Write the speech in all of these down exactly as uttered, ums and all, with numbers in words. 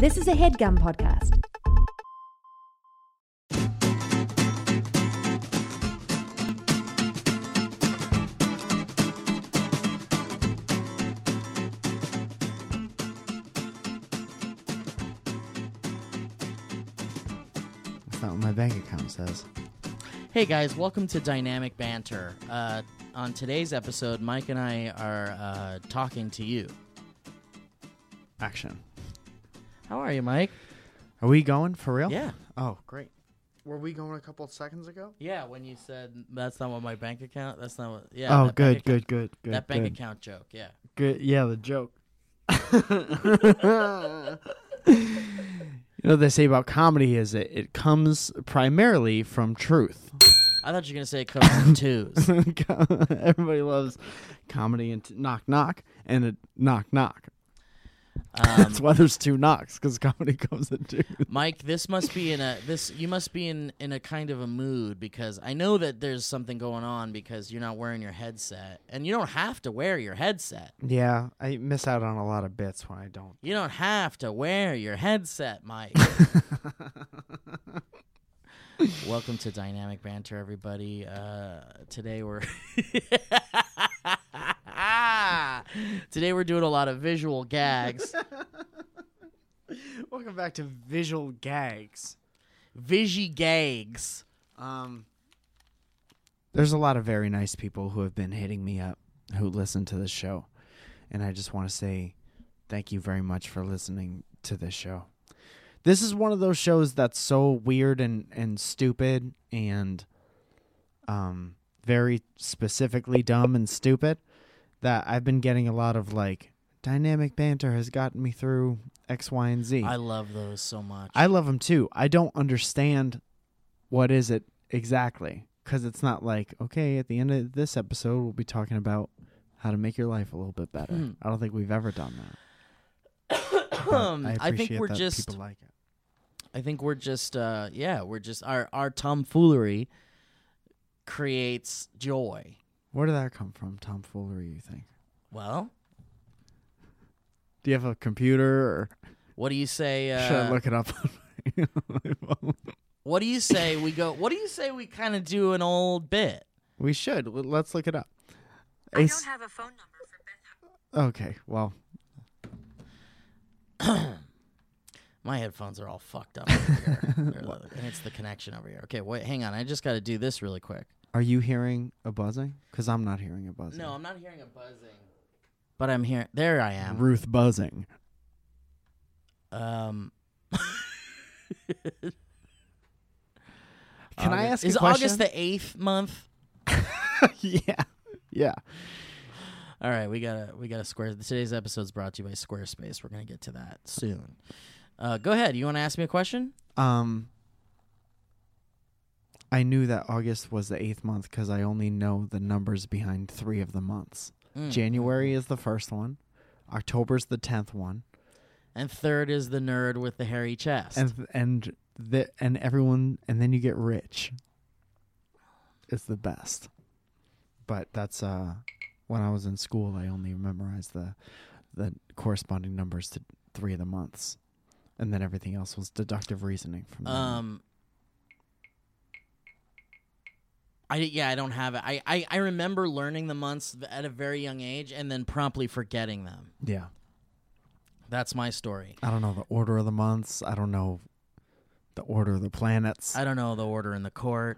This is a HeadGum podcast. That's not what my bank account says. Hey guys, welcome to Dynamic Banter. Uh, on today's episode, Mike and I are uh, talking to you. Action. How are you, Mike? Are we going for real? Yeah. Oh, great. Were we going a couple of seconds ago? Yeah, when you said that's not what my bank account, that's not what, yeah. Oh, that good, bank good, account, good, good. That bank good. account joke, yeah. Good. Yeah, the joke. You know what they say about comedy is it, it comes primarily from truth. I thought you were going to say it comes in twos. Everybody loves comedy and t- knock, knock, and a knock, knock. Um, That's why there's two knocks, because comedy comes in twos. Mike, this must be in a this. You must be in, in a kind of a mood because I know that there's something going on because you're not wearing your headset, and you don't have to wear your headset. Yeah, I miss out on a lot of bits when I don't. You don't have to wear your headset, Mike. Welcome to Dynamic Banter, everybody. Uh, today we're today we're doing a lot of visual gags. Welcome back to Visual Gags. Vigi gags. Um, there's a lot of very nice people who have been hitting me up who listen to this show, and I just want to say thank you very much for listening to this show. This is one of those shows that's so weird and, and stupid and um very specifically dumb and stupid that I've been getting a lot of, like, Dynamic Banter has gotten me through X, Y, and Z. I love those so much. I love them too. I don't understand what is it exactly, because it's not like, okay, at the end of this episode, we'll be talking about how to make your life a little bit better. Mm. I don't think we've ever done that. um, I, I think appreciate we're that just. people like it. I think we're just. Uh, yeah, we're just our our tomfoolery creates joy. Where did that come from, tomfoolery, you think? Well, Do you have a computer, or what do you say? Uh, should I look it up on my phone? What do you say we go? What do you say we kind of do an old bit? We should. L- Let's look it up. I Ace- don't have a phone number for Ben. Okay, well, My headphones are all fucked up over here, They're like- and it's the connection over here. Okay, wait, hang on. I just got to do this really quick. are you hearing a buzzing? Because I'm not hearing a buzzing. No, I'm not hearing a buzzing, but I'm hearing. There I am. Ruth buzzing. Um, Can I ask Is a question? August the eighth month? yeah, yeah. All right, we gotta we gotta square. Today's episode is brought to you by Squarespace. We're gonna get to that soon. Uh, go ahead. You want to ask me a question? Um, I knew that August was the eighth month because I only know the numbers behind three of the months. Mm. January is the first one. October's the tenth one, And third is the nerd with the hairy chest. and and the and everyone, and then you get rich. It's the best. But that's uh, when I was in school, I only memorized the the corresponding numbers to three of the months, and then everything else was deductive reasoning from there. um, I yeah, I don't have it. I, I I remember learning the months at a very young age and then promptly forgetting them. Yeah. That's my story. I don't know the order of the months. I don't know the order of the planets. I don't know the order in the court.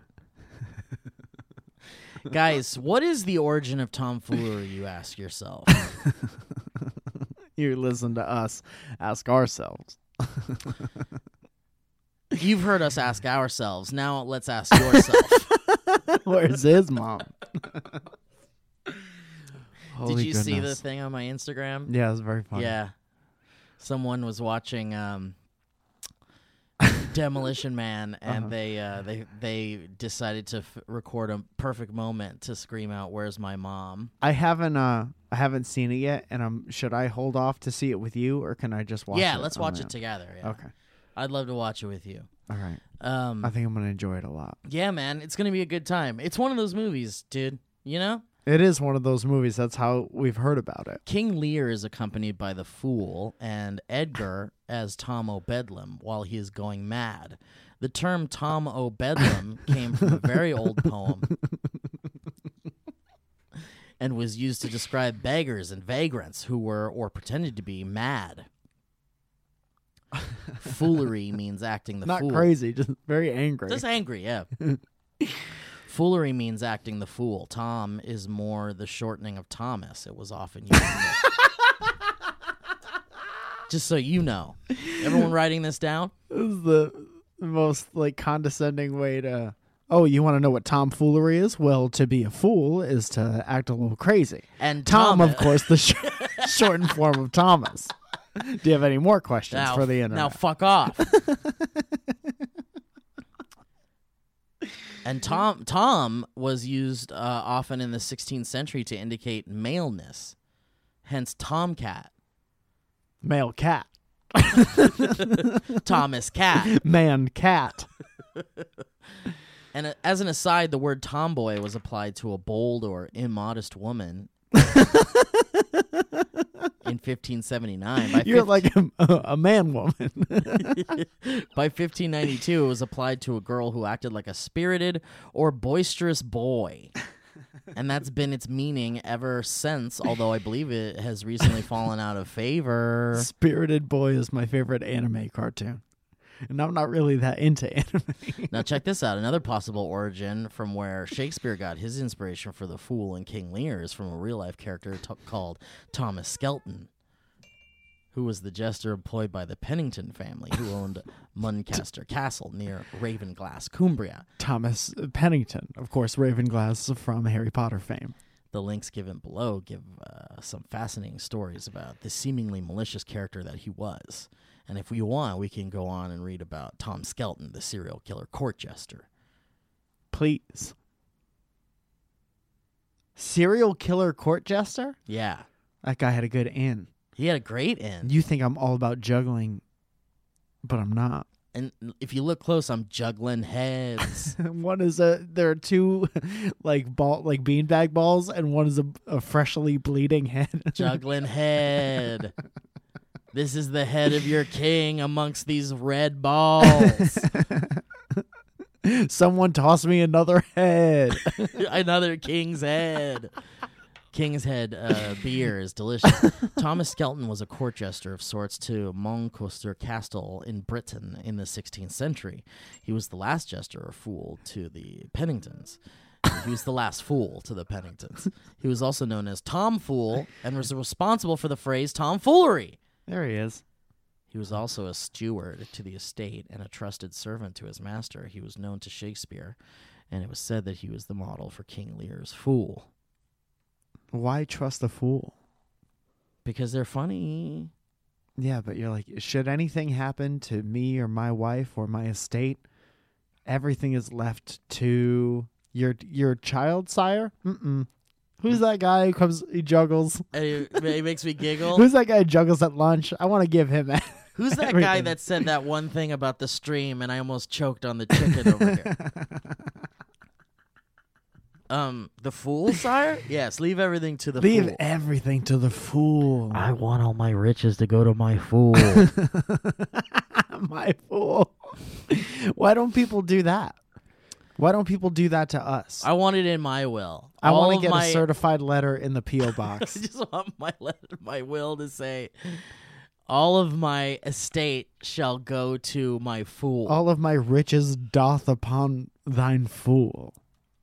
Guys, what is the origin of tomfoolery, you ask yourself? You listen to us ask ourselves. You've heard us ask ourselves. Now let's ask yourself. Where's his mom? Did Holy you see the goodness. thing on my Instagram? Yeah, it was very funny. Yeah. Someone was watching um, Demolition Man, and Uh-huh. they uh, they they decided to f- record a perfect moment to scream out, "Where's my mom?" I haven't uh I haven't seen it yet, and um should I hold off to see it with you, or can I just watch yeah, it? let's on watch my it own? together. Yeah. Okay. I'd love to watch it with you. All right. Um, I think I'm gonna enjoy it a lot. yeah, man, it's gonna be a good time. It's one of those movies, dude. You know, It is one of those movies. That's how we've heard about it. King Lear is accompanied by the Fool and Edgar as Tom O'Bedlam while he is going mad. The term Tom O'Bedlam came from a very old poem and was used to describe beggars and vagrants who were or pretended to be mad. Foolery means acting the Not fool. crazy, just very angry. Just angry, yeah. Foolery means acting the fool. Tom is more the shortening of Thomas. It was often used. in the- Just so you know. Everyone writing this down? This is the most like condescending way to. Oh, you want to know what tomfoolery is? Well, to be a fool is to act a little crazy. And Tom, Thomas- of course, the sh- shortened form of Thomas. Do you have any more questions Now, for the internet? now fuck off. And Tom Tom was used uh, often in the sixteenth century to indicate maleness, hence tomcat. Male cat. Thomas Cat. Man cat. And uh, as an aside, the word tomboy was applied to a bold or immodest woman in fifteen seventy-nine. By You're fif- like a, a man woman. By fifteen ninety-two, it was applied to a girl who acted like a spirited or boisterous boy. And that's been its meaning ever since, although I believe it has recently fallen out of favor. Spirited Boy is my favorite anime cartoon. And I'm not really that into anime. Now check this out. Another possible origin from where Shakespeare got his inspiration for the Fool in King Lear is from a real-life character t- called Thomas Skelton, who was the jester employed by the Pennington family, who owned Muncaster Castle near Ravenglass, Cumbria. Thomas Pennington, of course, Ravenglass from Harry Potter fame. The links given below give uh, some fascinating stories about the seemingly malicious character that he was. And if we want, we can go on and read about Tom Skelton, the serial killer court jester. Please. Serial killer court jester? Yeah. That guy had a good in. He had a great end. You think I'm all about juggling, but I'm not. And if you look close, I'm juggling heads. One is a there are two like ball like beanbag balls, and one is a, a freshly bleeding head. Juggling head. This is the head of your king amongst these red balls. Someone toss me another head. Another king's head. King's Head uh, beer is delicious. Thomas Skelton was a court jester of sorts to Muncaster Castle in Britain in the sixteenth century. He was the last jester or fool to the Penningtons. He was the last fool to the Penningtons. He was also known as Tom Fool and was responsible for the phrase tomfoolery. There he is. He was also a steward to the estate and a trusted servant to his master. He was known to Shakespeare, and it was said that he was the model for King Lear's Fool. Why trust a fool? Because they're funny. Yeah, but you're like, should anything happen to me or my wife or my estate, everything is left to your your child, sire? Mm-mm. Who's that guy who comes, he juggles? And it, it makes me giggle. Who's that guy who juggles at lunch? I want to give him that. Who's that guy that said that one thing about the stream and I almost choked on the chicken over here? Um, the fool, sire? Yes, leave everything to the Leave fool. everything to the fool. I want all my riches to go to my fool. My fool. Why don't people do that? Why don't people do that to us? I want it in my will. I All want to of get my, a certified letter in the P O I box. just want my letter, my will to say, all of my estate shall go to my fool. All of my riches doth upon thine fool.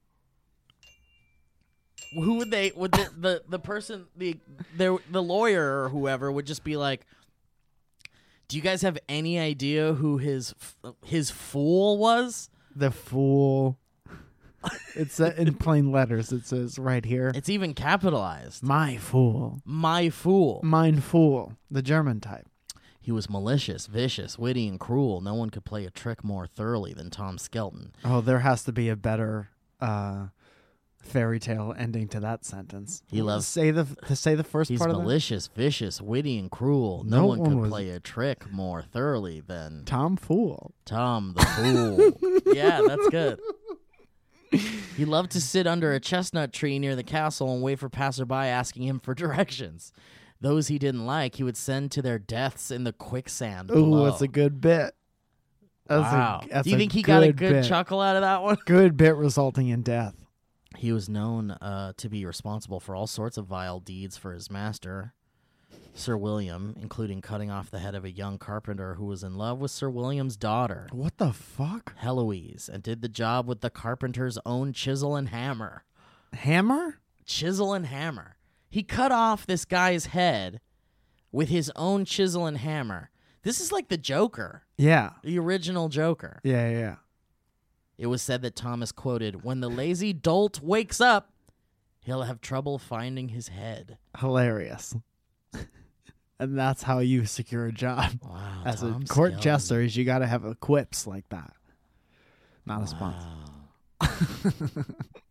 Who would they? Would the the, the person the the the lawyer or whoever would just be like, do you guys have any idea who his his fool was? The fool. It's uh, in plain letters. It says right here. It's even capitalized. My fool. My fool. Mine fool. The German type. He was malicious, vicious, witty, and cruel. No one could play a trick more thoroughly than Tom Skelton. Oh, there has to be a better uh, fairy tale ending to that sentence. He loves- say the to say the first He's part of that. malicious, vicious, witty, and cruel. No, No one one could was- play a trick more thoroughly than Tom Fool. Tom the Fool. Yeah, that's good. He loved to sit under a chestnut tree near the castle and wait for passerby asking him for directions. Those he didn't like, he would send to their deaths in the quicksand Ooh, below. that's a good bit. That's Wow. A, that's Do you a think he got a good bit. chuckle out of that one? Good bit resulting in death. He was known uh, to be responsible for all sorts of vile deeds for his master, Sir William, including cutting off the head of a young carpenter who was in love with Sir William's daughter, What the fuck? Heloise, and did the job with the carpenter's own chisel and hammer. Hammer? Chisel and hammer. He cut off this guy's head with his own chisel and hammer. This is like the Joker, Yeah. the original Joker. Yeah, yeah, yeah. It was said that Thomas quoted, "When the lazy dolt wakes up, he'll have trouble finding his head." Hilarious. And that's how you secure a job. Wow. As Tom a court Skelton. jester, is you got to have a quips like that. Not a sponsor. Wow.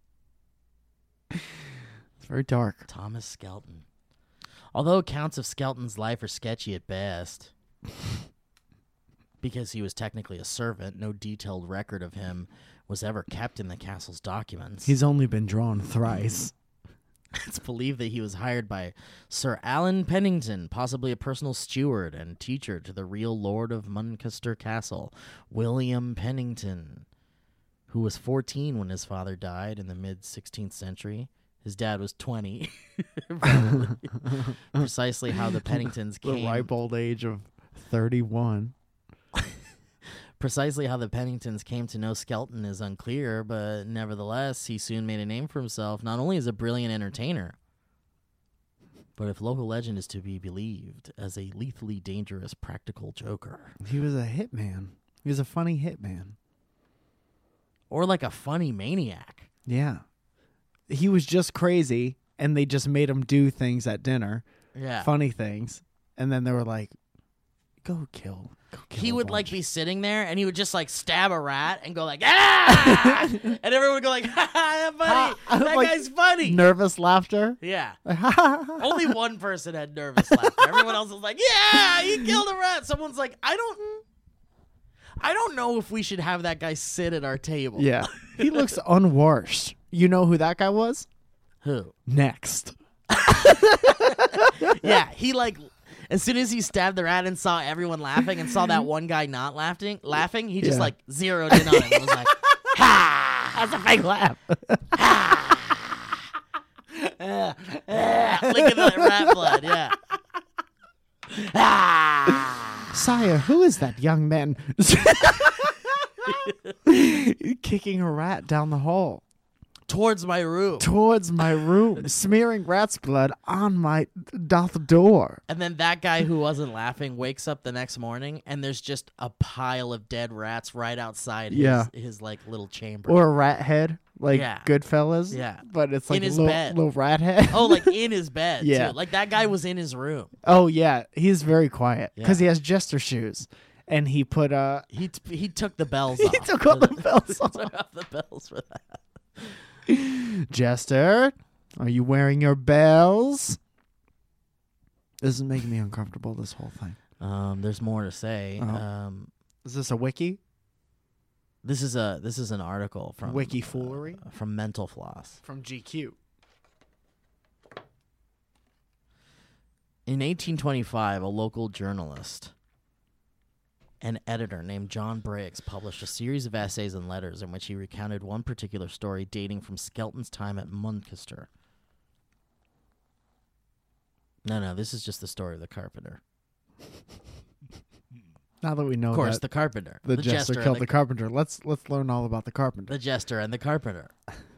It's very dark. Thomas Skelton. Although accounts of Skelton's life are sketchy at best, because he was technically a servant, no detailed record of him was ever kept in the castle's documents. He's only been drawn thrice. It's believed that he was hired by Sir Alan Pennington, possibly a personal steward and teacher to the real Lord of Muncaster Castle, William Pennington, who was fourteen when his father died in the mid-sixteenth century. His dad was twenty. Probably. Precisely how the Penningtons The came. ripe old age of thirty-one. Precisely how the Penningtons came to know Skelton is unclear, but nevertheless, he soon made a name for himself, not only as a brilliant entertainer, but if local legend is to be believed, as a lethally dangerous practical joker. He was a hitman. He was a funny hitman. Or like a funny maniac. Yeah. He was just crazy, and they just made him do things at dinner, Yeah. funny things, and then they were like, go kill. Go kill He a would like bunch." be sitting there and he would just like stab a rat and go like, ah! And everyone would go like, ha ha, funny. Ha, That like, guy's funny. Nervous laughter. Yeah. Only Only one person had nervous laughter. Everyone else was like, yeah, you killed a rat. Someone's like, I don't I don't know if we should have that guy sit at our table. Yeah. He looks unwashed. You know who that guy was? Who? Next. Yeah, he like as soon as he stabbed the rat and saw everyone laughing and saw that one guy not laughing, laughing, he just Yeah. like zeroed in on him and was like, ha! That's a fake laugh. Licking the rat blood, yeah. Ah! Sire, who is that young man? Kicking a rat down the hall. Towards my room. Towards my room, smearing rat's blood on my doth door. And then that guy who wasn't laughing wakes up the next morning and there's just a pile of dead rats right outside his, Yeah. his like little chamber. Or a rat head, like Yeah. Goodfellas. Yeah. But it's like In his little, bed. little rat head. Oh, like in his bed, Yeah. too. Like that guy was in his room. Oh, yeah. He's very quiet because Yeah. he has jester shoes. And he put, uh, He t- he took the bells he off. took all the bells He off. took off the bells for that. Jester, are you wearing your bells? This is making me uncomfortable, this whole thing. Um, there's more to say. Oh. Um, Is this a wiki? this is a this is an article from Wiki foolery? uh, from Mental Floss. From G Q. In eighteen twenty-five, a local journalist and editor named John Briggs published a series of essays and letters in which he recounted one particular story dating from Skelton's time at Muncaster. No, no, this is just the story of the carpenter. Now that we know Of course, that the carpenter. the, jester, and killed the, the carpenter, let's let's learn all about the carpenter. the jester and the carpenter.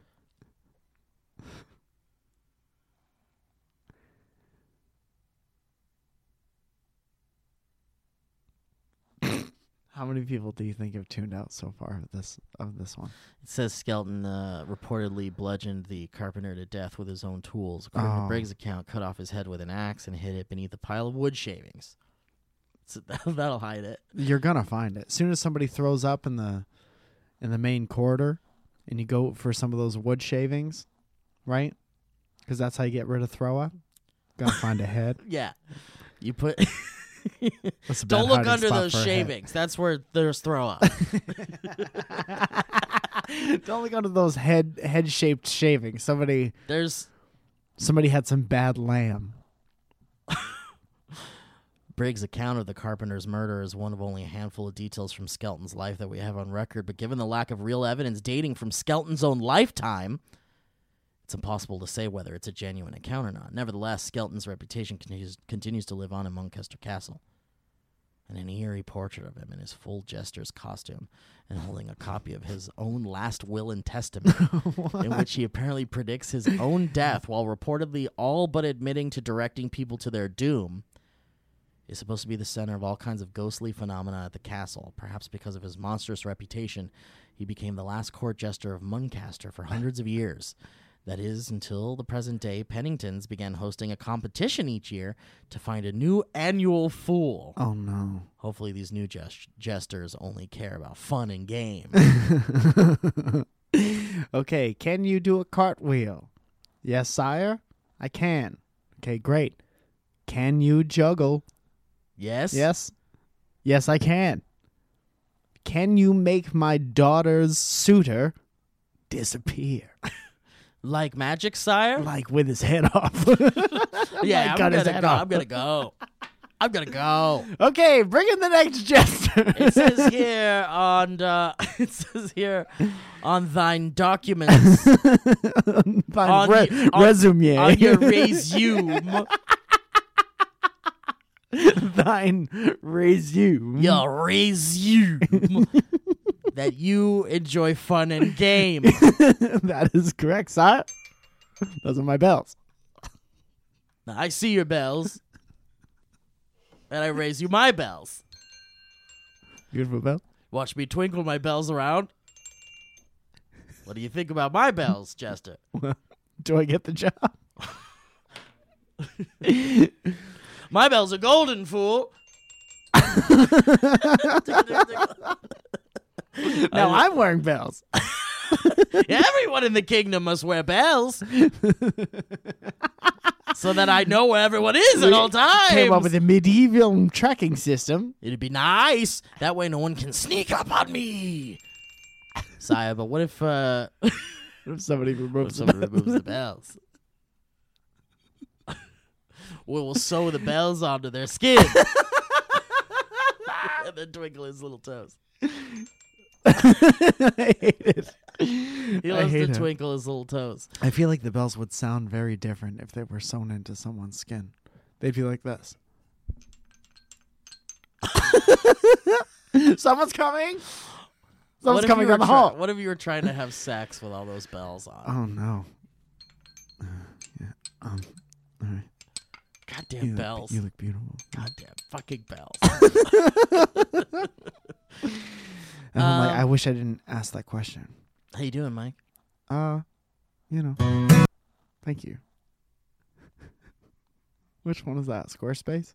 How many people do you think have tuned out so far of this of this one? It says Skelton uh, reportedly bludgeoned the carpenter to death with his own tools. According Oh. to Briggs' account, cut off his head with an axe and hid it beneath a pile of wood shavings. So that'll hide it. You're gonna find it. As soon as somebody throws up in the in the main corridor, and you go for some of those wood shavings, right? Because that's how you get rid of throw up. Gonna find a head. Yeah. You put That's a bad Don't look hiding under spot those for a head. shavings. That's where there's throw up. Don't look under those head head shaped shavings. Somebody There's somebody had some bad lamb. Briggs' account of the carpenter's murder is one of only a handful of details from Skelton's life that we have on record, but given the lack of real evidence dating from Skelton's own lifetime, it's impossible to say whether it's a genuine account or not. Nevertheless, Skelton's reputation continues, continues to live on in Muncaster Castle. And an eerie portrait of him in his full jester's costume and holding a copy of his own last will and testament, in which he apparently predicts his own death while reportedly all but admitting to directing people to their doom, is supposed to be the center of all kinds of ghostly phenomena at the castle. Perhaps because of his monstrous reputation, he became the last court jester of Muncaster for hundreds of years. That is, until the present day, Penningtons began hosting a competition each year to find a new annual fool. Oh no. Hopefully these new jest- jesters only care about fun and game. Okay, can you do a cartwheel? Yes, sire. I can. Okay, great. Can you juggle? Yes? Yes. Yes, I can. Can you make my daughter's suitor disappear? Like magic, sire? Like with his head off. Yeah, Like I'm cut his gonna head go. off. I'm gonna go. I'm gonna go. Okay, bring in the next jester. It says here on uh, it says here on thine documents Fine, on re- y- on- resume. on your resume, Thine resume. your resume that you enjoy fun and game. That is correct, sire. Those are my bells. Now, I see your bells, and I raise you my bells. Beautiful bell. Watch me twinkle my bells around. What do you think about my bells, Jester? Do I get the job? My bells are golden, fool. Now I'm wearing bells. Everyone in the kingdom must wear bells, so that I know where everyone is at all times. Came up with a medieval tracking system. It'd be nice. That way no one can sneak up on me. Sire, but what if, uh, what If somebody if removes somebody the removes the bells? We will sew the bells onto their skin. And then twinkle his little toes. I hate it. He I loves to hate it. twinkle his little toes. I feel like the bells would sound very different if they were sewn into someone's skin. They'd be like this. Someone's coming. Someone's What if coming you were down the try- hall. What if you were trying to have sex with all those bells on? Oh no. Uh, yeah. Um. All right. Goddamn You bells. Look, you look beautiful. Goddamn fucking bells. And I'm like, Um, I wish I didn't ask that question. How you doing, Mike? Uh, you know. Thank you. Which one is that? Squarespace?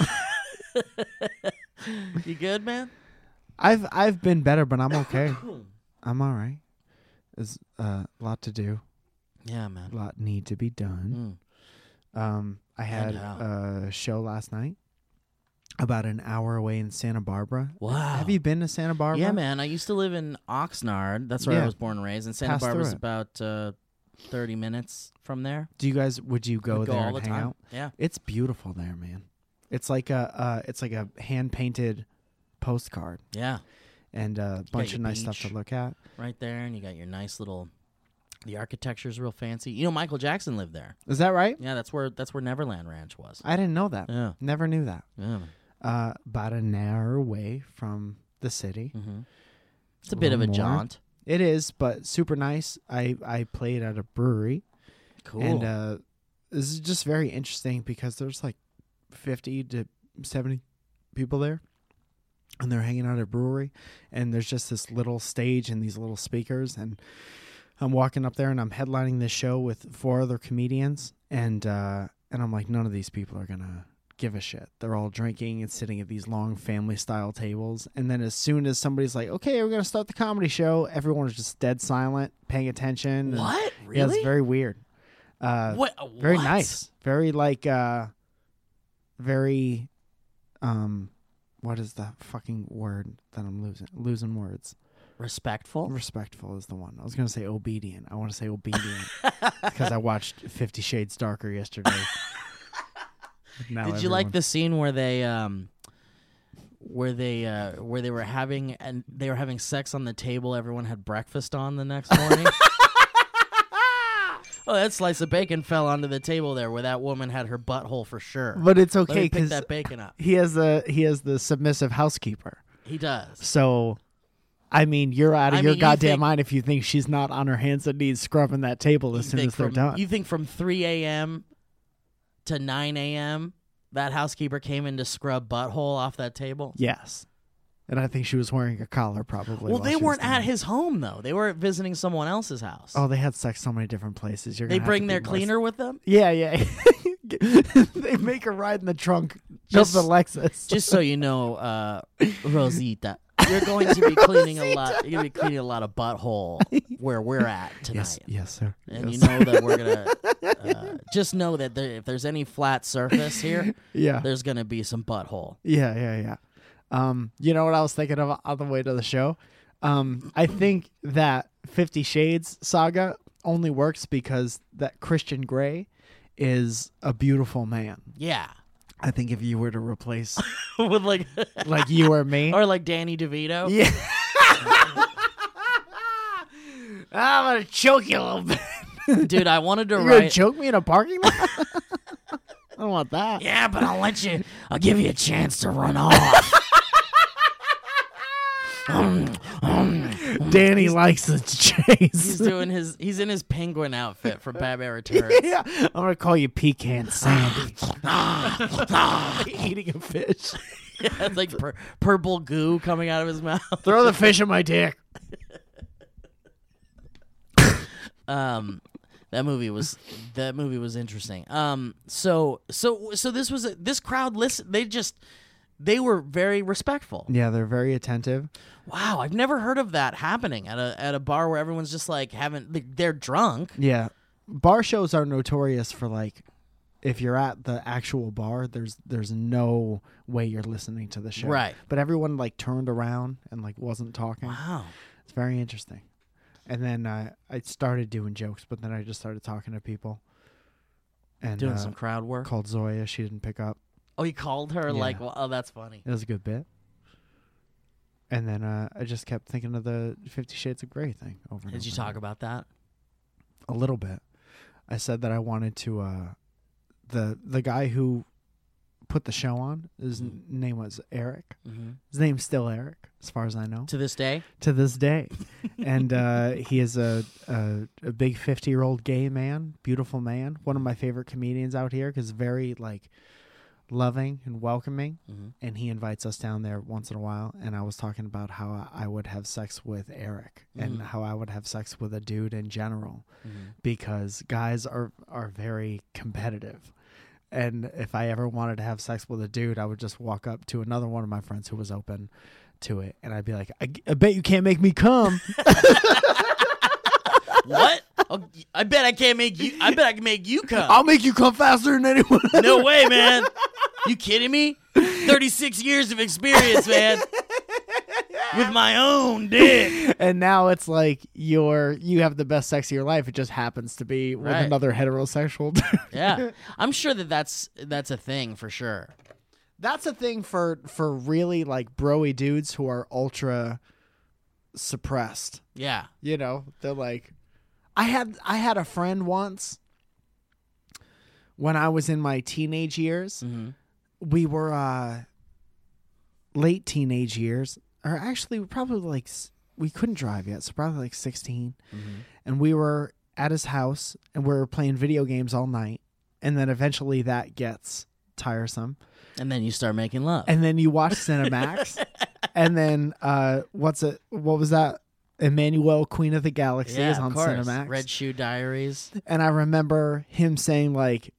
You good, man? I've I've been better, but I'm okay. I'm all right. There's uh, a lot to do. Yeah, man. A lot need to be done. Mm. Um, I had And how? a show last night about an hour away in Santa Barbara. Wow. Have you been to Santa Barbara? Yeah, man. I used to live in Oxnard. That's where Yeah. I was born and raised. And Santa Pass through Barbara's it. about uh, thirty minutes from there. Do you guys? Would you go We'd there all and the hang time. out? Yeah. It's beautiful there, man. It's like a uh, it's like a hand painted postcard Yeah. and a bunch your of nice stuff beach. to look at. Right there. And you got your nice little. The architecture's real fancy. You know, Michael Jackson lived there. Is that right? Yeah, that's where that's where Neverland Ranch was. I didn't know that. Yeah. Never knew that. Yeah. Uh, about an hour away from the city. Mm-hmm. It's a bit of a little more. jaunt. It is, but super nice. I, I played at a brewery. Cool. And uh, this is just very interesting because there's like fifty to seventy people there. And they're hanging out at a brewery. And there's just this little stage and these little speakers. And I'm walking up there and I'm headlining this show with four other comedians. And, uh, and I'm like, none of these people are going to give a shit. They're all drinking and sitting at these long family style tables. And then as soon as somebody's like, okay, we're going to start the comedy show, everyone is just dead silent, paying attention. and- what? Really? Yeah, it's very weird. Uh, What? very what? nice. Very like, uh, very um, what is the fucking word that I'm losing? Losing words. Respectful. Respectful is the one. I was gonna say obedient. I want to say obedient because I watched Fifty Shades Darker yesterday. Now Did you like everyone- the scene where they um where they uh where they were having and they were having sex on the table, everyone had breakfast on the next morning? Oh, that slice of bacon fell onto the table there where that woman had her butthole for sure. But it's Let me okay pick because that bacon up. he has a he has the submissive housekeeper. He does. So, I mean, you're out of I your mean, you goddamn think- mind if you think she's not on her hands and knees scrubbing that table as You soon think as they're from, done. You think from three a.m. to nine a.m. that housekeeper came in to scrub butthole off that table? Yes. And I think she was wearing a collar probably. Well, while they she was weren't doing at it. his home, though. They were visiting someone else's house. Oh, they had sex so many different places. You're they gonna have bring to their be more cleaner with them? Yeah, yeah. They make her ride in the trunk Just- of the Lexus. Just so you know, uh, Rosita, you're going to be cleaning a lot. You're going to be cleaning a lot of butthole where we're at tonight. yes, yes, sir. And yes. you know that we're gonna uh, just know that there, if there's any flat surface here, yeah, there's gonna be some butthole. yeah, yeah, yeah. Um, you know what I was thinking of on the way to the show? Um, I think that Fifty Shades saga only works because that Christian Grey is a beautiful man. Yeah, I think if you were to replace with like like you or me, or like Danny DeVito. yeah. I'm gonna choke you a little bit. Dude, I wanted to You're gonna write. choke me in a parking lot? I don't want that. Yeah, but I'll let you. I'll give you a chance to run off. um, um, Danny likes the chase. he's doing his. He's in his penguin outfit for Batman Returns. Yeah, I'm gonna call you Pecan Sandy. Eating a fish. Yeah, it's like pur- purple goo coming out of his mouth. Throw the fish in my dick. Um, that movie was that movie was interesting. Um, so so so this was a, this crowd. Listen, they just they were very respectful. Yeah, they're very attentive. Wow, I've never heard of that happening at a at a bar where everyone's just like having they're drunk. Yeah, bar shows are notorious for like, if you're at the actual bar, there's there's no way you're listening to the show. Right. But everyone like turned around and like wasn't talking. Wow. It's very interesting. And then uh, I started doing jokes, but then I just started talking to people. And Doing uh, some crowd work. called Zoya. She didn't pick up. Oh, he called her Yeah. like, well, oh, that's funny. It was a good bit. And then uh, I just kept thinking of the Fifty Shades of Grey thing over and Did you over talk again. about that? A little bit. I said that I wanted to. Uh, the the guy who put the show on, his n- name was Eric. Mm-hmm. His name's still Eric, as far as I know, To this day, to this day. And uh, he is a, a a big fifty-year-old gay man, beautiful man, one of my favorite comedians out here because very like loving and welcoming. mm-hmm. And he invites us down there once in a while. And I was talking about how I would have sex with Eric and Mhm. how I would have sex with a dude in general Mm-hmm. because guys are, are very competitive. And if I ever wanted to have sex with a dude, I would just walk up to another one of my friends who was open to it. And I'd be like, I, I bet you can't make me come. What? Oh, I bet I can't make you. I bet I can make you come. I'll make you come faster than anyone. No way, man. You kidding me? thirty-six years of experience, man. With my own dick. And now it's like you're you have the best sex of your life. It just happens to be with Right. another heterosexual dude. Yeah. I'm sure that that's that's a thing for sure. That's a thing for for really like broy dudes who are ultra suppressed. Yeah. You know, they're like, I had I had a friend once when I was in my teenage years. Mm-hmm. We were uh, late teenage years, or actually probably like s- we couldn't drive yet, so probably like sixteen. Mm-hmm. And we were at his house, and we were playing video games all night. And then eventually that gets tiresome. And then you start making love. And then you watch Cinemax, and then uh, what's it? What was that? Emmanuel, Queen of the Galaxy, yeah, is on of course. Cinemax. Red Shoe Diaries. And I remember him saying like,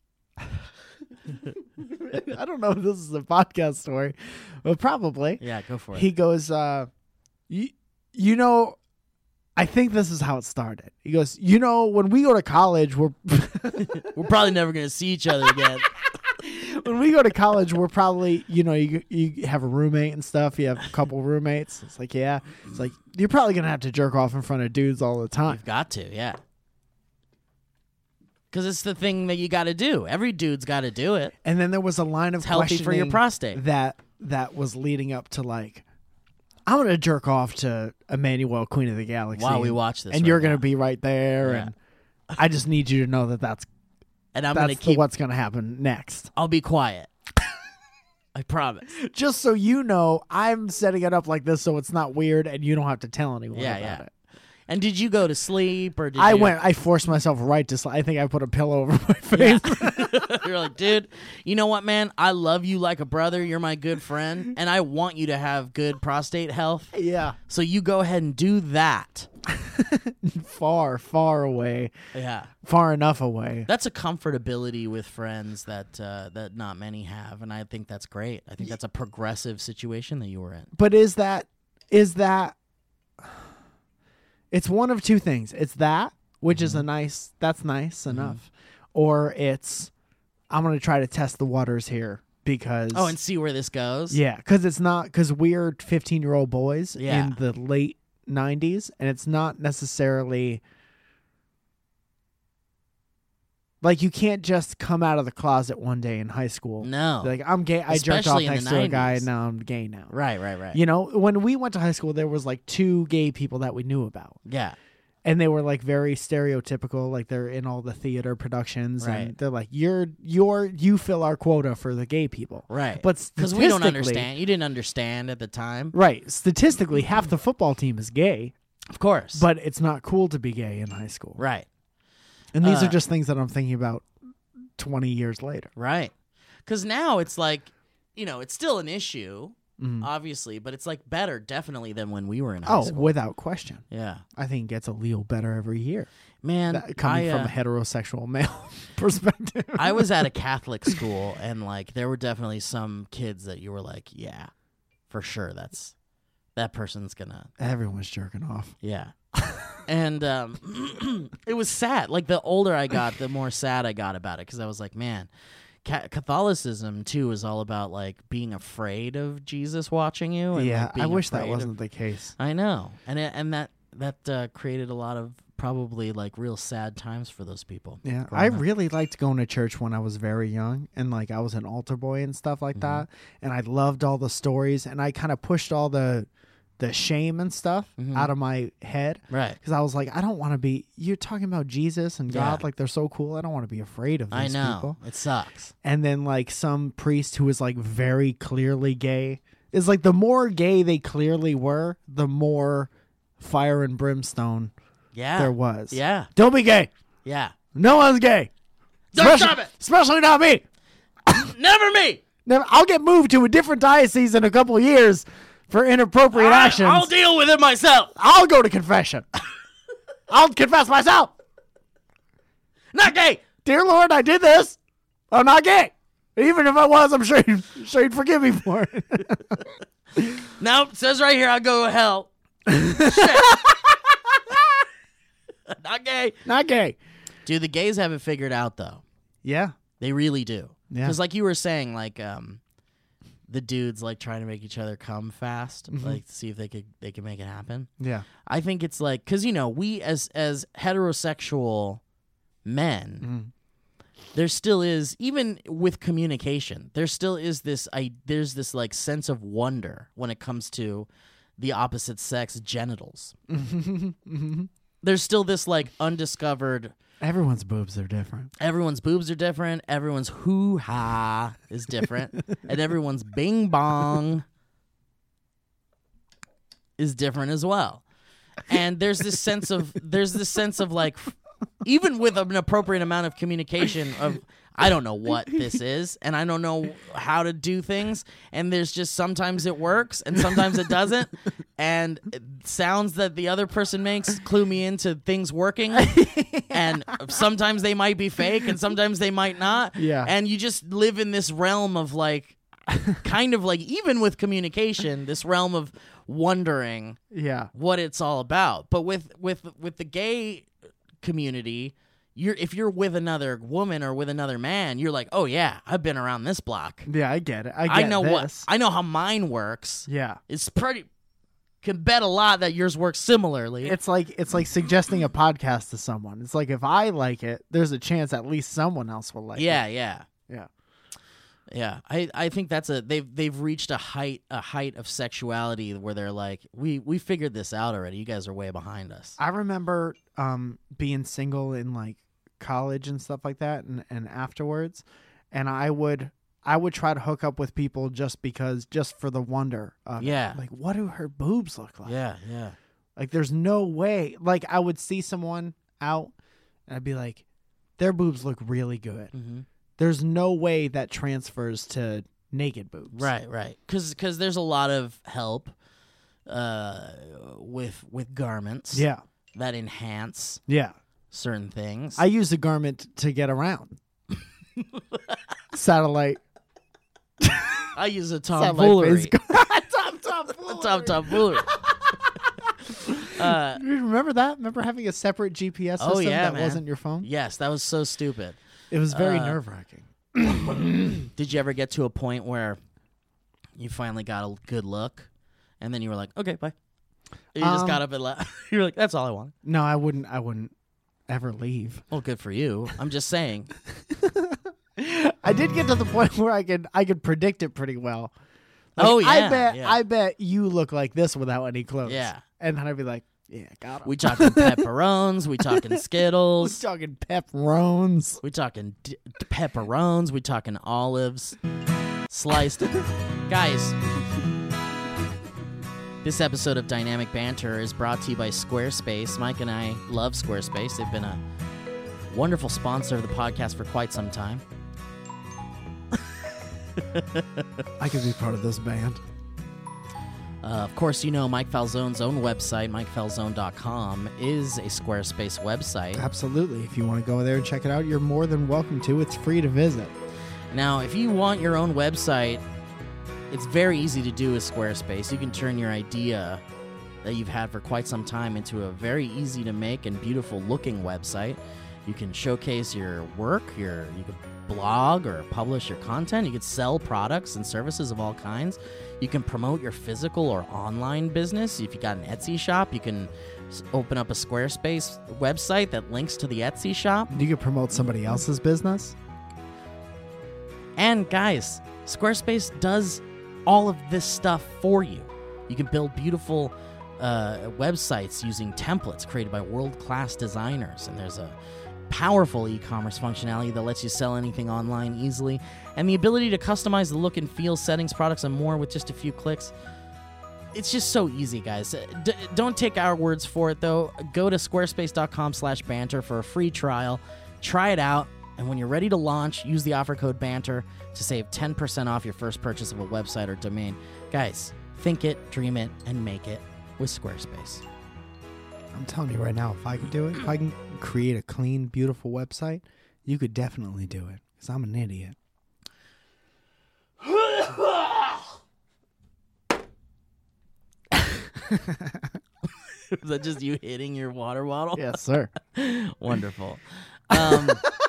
I don't know if this is a podcast story, but probably. Yeah, go for it. He goes, uh, you, you know, I think this is how it started. He goes, you know, when we go to college, we're We're probably never gonna see each other again. when we go to college, we're probably, you know, you you have a roommate and stuff. You have a couple roommates. It's like, yeah. It's like, you're probably going to have to jerk off in front of dudes all the time. You've got to, yeah. Because it's the thing that you got to do. Every dude's got to do it. And then there was a line of It's healthy for your questioning prostate. that that was leading up to like, I'm going to jerk off to Emmanuel, Queen of the Galaxy. While we watch this and right you're going now. to be right there. Yeah. And I just need you to know that that's And I'm going that's to the keep, what's going to happen next. I'll be quiet. I promise. Just so you know, I'm setting it up like this so it's not weird and you don't have to tell anyone Yeah, about yeah. it. And did you go to sleep or did I you? went. I forced myself right to sleep. I think I put a pillow over my face. You're like, dude, you know what, man? I love you like a brother. You're my good friend. And I want you to have good prostate health. Yeah, So you go ahead and do that. far, far away, Yeah. far enough away. That's a comfortability with friends that uh, that not many have. And I think that's great. I think that's a progressive situation that you were in. But is that is that? It's one of two things. It's that, which is a nice. That's nice enough, or it's I'm gonna try to test the waters here because Oh, and see where this goes? yeah, because it's not because we're fifteen year old boys Yeah. in the late nineties, and it's not necessarily like you can't just come out of the closet one day in high school. No. Like I'm gay. I jerked off Especially in the next to a guy, and nineties. now I'm gay now. Right, right, right. You know, when we went to high school, there was like two gay people that we knew about, Yeah. and they were like very stereotypical. Like they're in all the theater productions, Right. and they're like, "You're, you're, you fill our quota for the gay people." Right. But Because we don't statistically- understand. You didn't understand at the time. Right. Statistically, half the football team is gay, Of course. but it's not cool to be gay in high school. right. And these Uh, are just things that I'm thinking about twenty years later. Right. Because now it's like, you know, it's still an issue, Mhm. obviously, but it's like better definitely than when we were in high Oh, school. without question. Yeah. I think it gets a little better every year. Man, That, coming I, from uh, a heterosexual male perspective. I was at a Catholic school, and like there were definitely some kids that you were like, yeah, for sure, that's that person's gonna, Everyone's jerking off. yeah. And um, it was sad. Like the older I got, the more sad I got about it because I was like, man, Ca- Catholicism too is all about like being afraid of Jesus watching you. And, Yeah, like, I being wish that afraid of- wasn't the case. I know, and it, and that that uh, created a lot of probably like real sad times for those people. Yeah, growing I up. really liked going to church when I was very young, and like I was an altar boy and stuff like Mm-hmm. that, and I loved all the stories, and I kind of pushed all the the shame and stuff Mhm. out of my head Right. because I was like, I don't want to be. You're talking about Jesus and God, Yeah. like they're so cool. I don't want to be afraid of I these know. people. It sucks. And then like some priest who was like very clearly gay is like the more gay they clearly were, the more fire and brimstone Yeah. there was. Yeah. Don't be gay. Yeah. No one's gay. Don't Especially- stop it. Especially not me. Never me. Never, I'll get moved to a different diocese in a couple of years for inappropriate I, actions. I'll deal with it myself. I'll go to confession. I'll confess myself. Not gay. Dear Lord, I did this. I'm not gay. Even if I was, I'm sure you'd, sure you'd forgive me for it. No, it says right here I'll go to hell. Shit. Not gay. Not gay. Dude, the gays have it figured out though. Yeah. They really do. Yeah. Because like you were saying, like um, the dudes like trying to make each other come fast, Mm-hmm. like to see if they could they can make it happen. Yeah. I think it's like because you know we as as heterosexual men, Mm. there still is even with communication. There still is this I there's this like sense of wonder when it comes to the opposite sex genitals. There's still this like undiscovered. Everyone's boobs are different. Everyone's boobs are different. Everyone's hoo ha is different, and everyone's bing bong is different as well. And there's this sense of there's this sense of like, even with an appropriate amount of communication of I don't know what this is, and I don't know how to do things, and there's just sometimes it works and sometimes it doesn't, and sounds that the other person makes clue me into things working, and sometimes they might be fake and sometimes they might not, Yeah. and you just live in this realm of like, kind of like even with communication, this realm of wondering Yeah. what it's all about. But with with with the gay community, you're if you're with another woman or with another man, you're like, oh yeah, I've been around this block. Yeah, I get it. I get I know this. what I know how mine works. Yeah. It's pretty. Can bet a lot that yours works similarly. It's like it's like suggesting a podcast to someone. It's like if I like it, there's a chance at least someone else will like yeah, it. yeah, Yeah. yeah. I, I think that's a they've they've reached a height a height of sexuality where they're like, we we figured this out already. You guys are way behind us. I remember um, being single in like college and stuff like that, and, and afterwards, and I would I would try to hook up with people just because, just for the wonder of Yeah. it. Like, what do her boobs look like? Yeah, yeah. Like, there's no way. Like, I would see someone out, and I'd be like, their boobs look really good. Mm-hmm. There's no way that transfers to naked boobs. Right, right. Because there's a lot of help uh, with with garments Yeah. that enhance Yeah. certain things. I use a garment to get around. Satellite. I use a Satellite tomfoolery. face gar- Tom tomfoolery. Tom tomfoolery. uh, You remember that? Remember having a separate G P S Oh, system yeah, that man. wasn't your phone? yes, that was so stupid. It was very Uh, nerve wracking. Did you ever get to a point where you finally got a good look, and then you were like, "Okay, bye." You just Um, got up and left. You're like, "That's all I want." No, I wouldn't. I wouldn't ever leave. Well, good for you. I'm just saying. I did get to the point where I could I could predict it pretty well. Like, Oh, I yeah, bet yeah. I bet you look like this without any clothes. Yeah. And then I'd be like, yeah, got him. We talking pepperones. We talking We're Skittles. talking pepperones. We talking d- d- pepperones. We talking olives, sliced. Guys, this episode of Dynamic Banter is brought to you by Squarespace. Mike and I love Squarespace. They've been a wonderful sponsor of the podcast for quite some time. I could be part of this band. Uh, of course, you know Mike Falzone's own website, mike falzone dot com, is a Squarespace website. Absolutely. If you want to go there and check it out, you're more than welcome to. It's free to visit. Now, if you want your own website, it's very easy to do with Squarespace. You can turn your idea that you've had for quite some time into a very easy to make and beautiful looking website. You can showcase your work, your you can blog or publish your content. You could sell products and services of all kinds. You can promote your physical or online business. If you got an Etsy shop, you can s- open up a Squarespace website that links to the Etsy shop. You could promote somebody else's business. And guys, Squarespace does all of this stuff for you. You can build beautiful uh, websites using templates created by world-class designers. And there's a powerful e-commerce functionality that lets you sell anything online easily. And the ability to customize the look and feel, settings, products, and more with just a few clicks. It's just so easy, guys. D- don't take our words for it, though. Go to squarespace.com slash banter for a free trial. Try it out. And when you're ready to launch, use the offer code BANTER to save ten percent off your first purchase of a website or domain. Guys, think it, dream it, and make it with Squarespace. I'm telling you right now, if I could do it, if I can create a clean, beautiful website, you could definitely do it. Because I'm an idiot. Is that just you hitting your water bottle? Yes, sir. Wonderful. Um,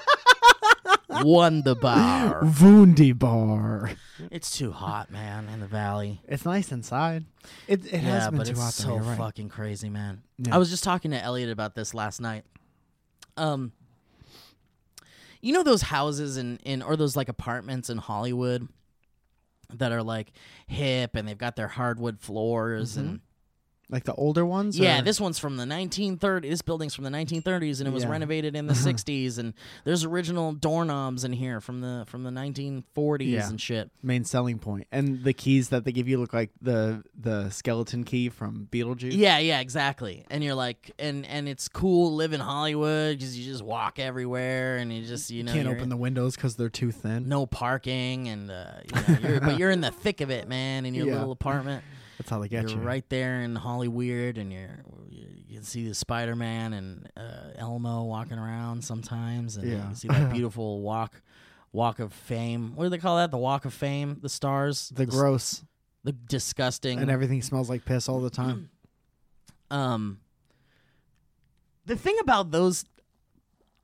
Wunderbar. Wunderbar. It's too hot, man, in the valley. It's nice inside. It it yeah, has been but too it's hot. so though, you're right. fucking crazy, man. Yeah. I was just talking to Elliot about this last night. Um, you know those houses in, in or those like apartments in Hollywood that are like hip and they've got their hardwood floors and Like the older ones? yeah, or- this one's from the nineteen thirties. This building's from the nineteen thirties, and it was Yeah. renovated in the sixties. And there's original doorknobs in here from the from the nineteen forties Yeah. and shit. main selling point. And the keys that they give you look like the the skeleton key from Beetlejuice. Yeah, yeah, exactly. And you're like, and and it's cool to live in Hollywood because you just walk everywhere, and you just you know Can't you're- open the windows because they're too thin. no parking, and uh, you know, you're, but you're in the thick of it, man, in your Yeah. little apartment. That's how they get You're you. right there in Hollyweird, and you're you can see the Spider-Man and uh, Elmo walking around sometimes, and you Yeah. can see that beautiful walk, walk of fame. What do they call that? The walk of fame, the stars, The s- gross. the disgusting, And everything smells like piss all the time. um. The thing about those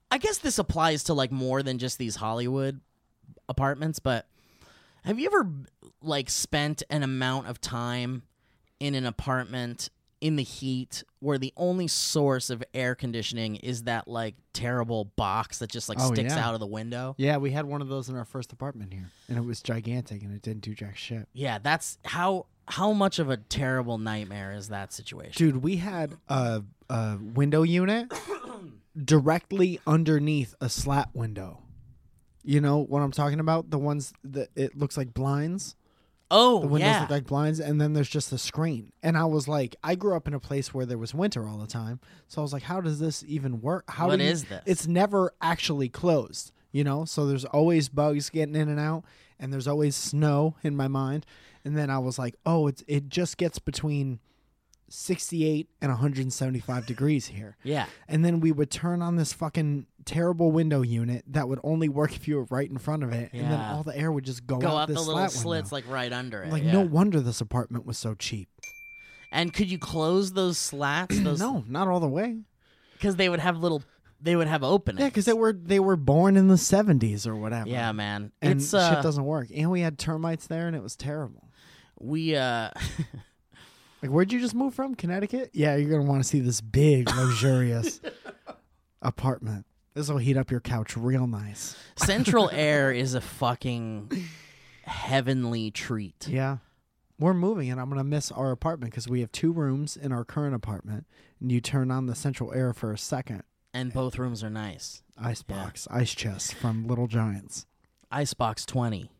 I guess this applies to like more than just these Hollywood apartments, but have you ever like spent an amount of time in an apartment in the heat where the only source of air conditioning is that like terrible box that just like Oh, sticks yeah. out of the window? Yeah, we had one of those in our first apartment here, and it was gigantic, and it didn't do jack shit. Yeah, that's how how much of a terrible nightmare is that situation? Dude, we had a, a window unit directly underneath a slat window. You know what I'm talking about? The ones that it looks like blinds. Oh, The windows yeah. look like blinds, and then there's just a screen. And I was like, I grew up in a place where there was winter all the time, so I was like, how does this even work? How What do you, is this? It's never actually closed, you know? So there's always bugs getting in and out, and there's always snow in my mind. And then I was like, oh, it's it just gets between sixty-eight and one hundred seventy-five degrees here. Yeah. And then we would turn on this fucking terrible window unit that would only work if you were right in front of it, and then Yeah. all the air would just go, Go out, out this the little slat slits window. like right under it. Like, yeah. no wonder this apartment was so cheap. And could you close those slats? Those No, not all the way. because they would have little, they would have openings. Yeah, because they were they were born in the seventies or whatever. Yeah, man. and it's uh, shit doesn't work. And we had termites there, and it was terrible. we uh, Like, where'd you just move from? Connecticut? Yeah, you're gonna want to see this big, luxurious apartment. This will heat up your couch real nice. Central Air is a fucking heavenly treat. Yeah. We're moving, and I'm gonna miss our apartment because we have two rooms in our current apartment, and you turn on the central air for a second. And both rooms are nice. Icebox, ice chest from Little Giants. Icebox twenty.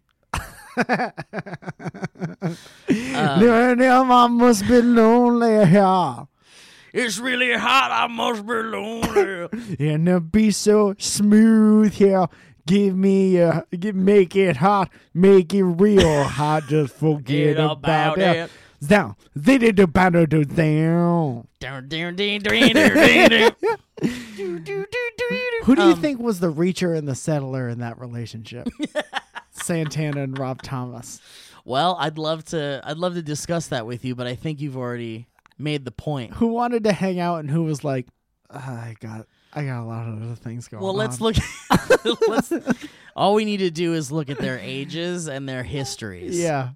Damn, I must be lonely here. It's really hot. I must be lonely. And to be so smooth here. Give me, uh, give, make it hot, make it real hot. Just forget Get about, about it. it. Down, they did the battle to down. Dun, dun, dun, dun, dun, dun, dun. Who do you Um, think was the reacher and the settler in that relationship? Santana and Rob Thomas. Well, I'd love to. I'd love to discuss that with you, but I think you've already made the point. Who wanted to hang out and who was like, "Ah, I got, I got a lot of other things going Well, on. let's look. let's. All we need to do is look at their ages and their histories. Yeah.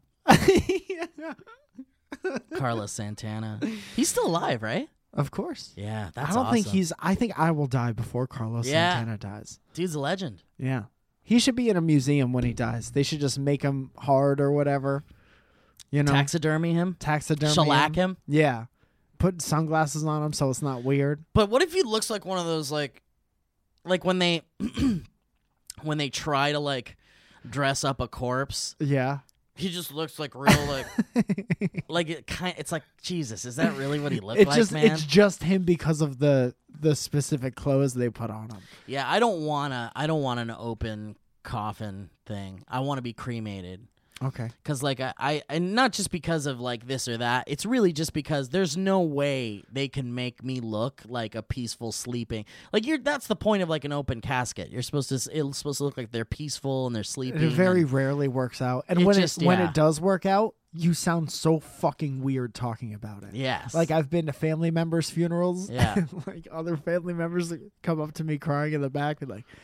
Carlos Santana. He's still alive, right? Of course. Yeah, that's I don't think awesome. he's. I think I will die before Carlos Yeah. Santana dies. Dude's a legend. Yeah. He should be in a museum when he dies. They should just make him hard or whatever. You know, Taxidermy him. taxidermy Shellac him. Yeah. Put sunglasses on him so it's not weird. But what if he looks like one of those like, like when they, when they try to like dress up a corpse, Yeah. he just looks like real like, like it kind. It's like Jesus. Is that really what he looked It's like, just man? it's just him because of the the specific clothes they put on him. Yeah, I don't wanna. I don't want an open coffin thing. I want to be cremated. Okay. Cause like I, I, and not just because of like this or that. It's really just because there's no way they can make me look like a peaceful sleeping. Like you're. That's the point of like an open casket. You're supposed to. It's supposed to look like they're peaceful and they're sleeping. It very and- rarely works out. And It when just- it when yeah. it does work out, you sound so fucking weird talking about it. yes. Like I've been to family members' funerals. Yeah. And like other family members come up to me crying in the back and like,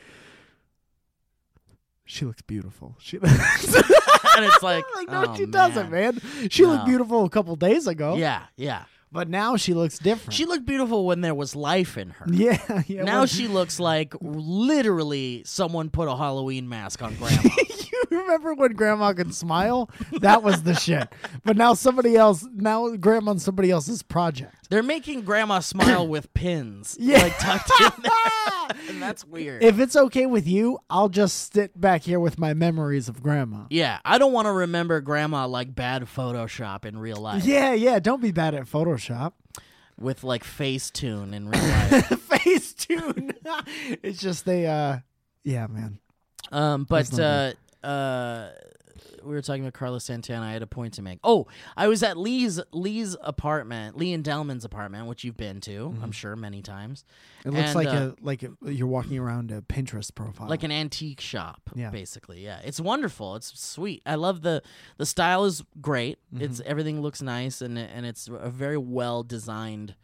she looks beautiful. She and it's like, like no, oh, she doesn't, man. man. She looked No. beautiful a couple days ago. Yeah, yeah. But now she looks different. She looked beautiful when there was life in her. yeah, yeah. Now when- she looks like literally someone put a Halloween mask on grandma. You remember when grandma could smile? That was the shit. But now somebody else, now grandma's somebody else's project. They're making grandma smile with pins, Yeah. like tucked in there, and that's weird. If it's okay with you, I'll just sit back here with my memories of grandma. yeah, I don't want to remember grandma like bad Photoshop in real life. Yeah, yeah. Don't be bad at Photoshop. With like Facetune in real life. Facetune. It's just they, uh, yeah, man. um, but That's uh, not uh, we were talking about Carlos Santana. I had a point to make. Oh, I was at Lee's Lee's apartment, Lee and Delman's apartment, which you've been to, I'm sure, many times. It looks And, like uh, a like a, you're walking around a Pinterest profile. Like an antique shop, Yeah. basically. Yeah, it's wonderful. It's sweet. I love the the style is great. Mm-hmm. It's everything looks nice and and it's a very well designed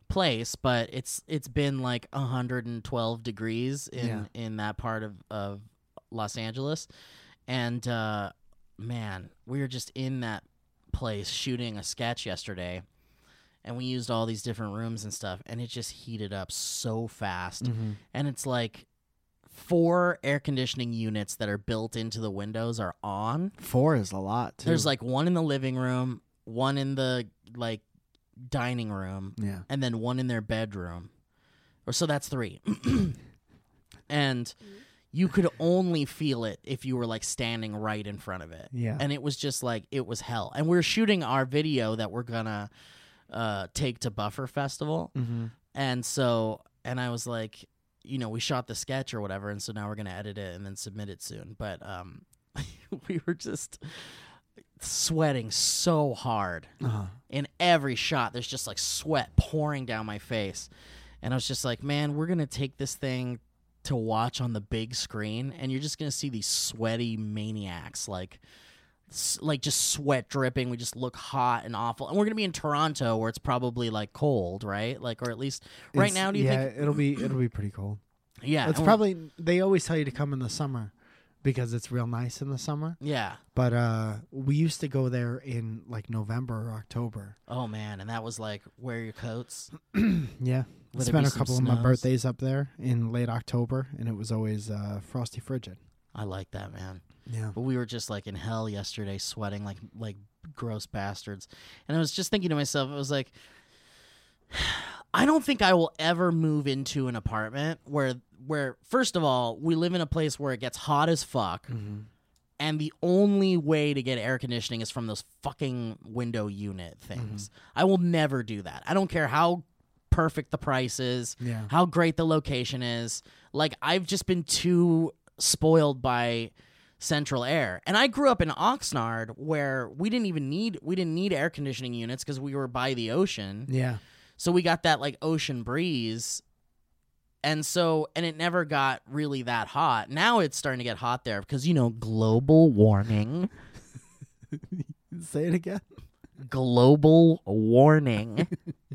place, but it's it's been like one hundred twelve degrees in Yeah. in that part of of Los Angeles, and uh, man, we were just in that place shooting a sketch yesterday, and we used all these different rooms and stuff, and it just heated up so fast, Mm-hmm. and it's like four air conditioning units that are built into the windows are on. Four is a lot too. There's like one in the living room, one in the like dining room, yeah. and then one in their bedroom. Or so that's three. And you could only feel it if you were like standing right in front of it. Yeah. And it was just like it was hell. And we were shooting our video that we're gonna uh take to Buffer Festival. Mm-hmm. And so and I was like, you know, we shot the sketch or whatever, and so now we're gonna edit it and then submit it soon. But um we were just sweating so hard. Uh-huh. In every shot, there's just like sweat pouring down my face. And I was just like, man, we're going to take this thing to watch on the big screen, and you're just going to see these sweaty maniacs, like, s- like just sweat dripping. We just look hot and awful. And we're going to be in Toronto where it's probably like cold, right? Like, or at least right It's- now, do you yeah, think? it'll be it'll be pretty cold. Yeah. It's and- probably they always tell you to come in the summer because it's real nice in the summer. Yeah. But uh, we used to go there in like November or October. Oh, man. And that was like, wear your coats. Yeah. I Will there spent be a some couple of my snows? birthdays up there in late October, and it was always uh, frosty frigid. I like that, man. Yeah. But we were just like in hell yesterday, sweating like like gross bastards. And I was just thinking to myself, I was like, I don't think I will ever move into an apartment where where first of all, we live in a place where it gets hot as fuck, Mm-hmm. and the only way to get air conditioning is from those fucking window unit things. I will never do that. I don't care how perfect the price is, Yeah. how great the location is. Like, I've just been too spoiled by central air. And I grew up in Oxnard where we didn't even need we didn't need air conditioning units because we were by the ocean. Yeah. So we got that like ocean breeze. And so and it never got really that hot. Now it's starting to get hot there because, you know, global warming. Say it again. Global warning.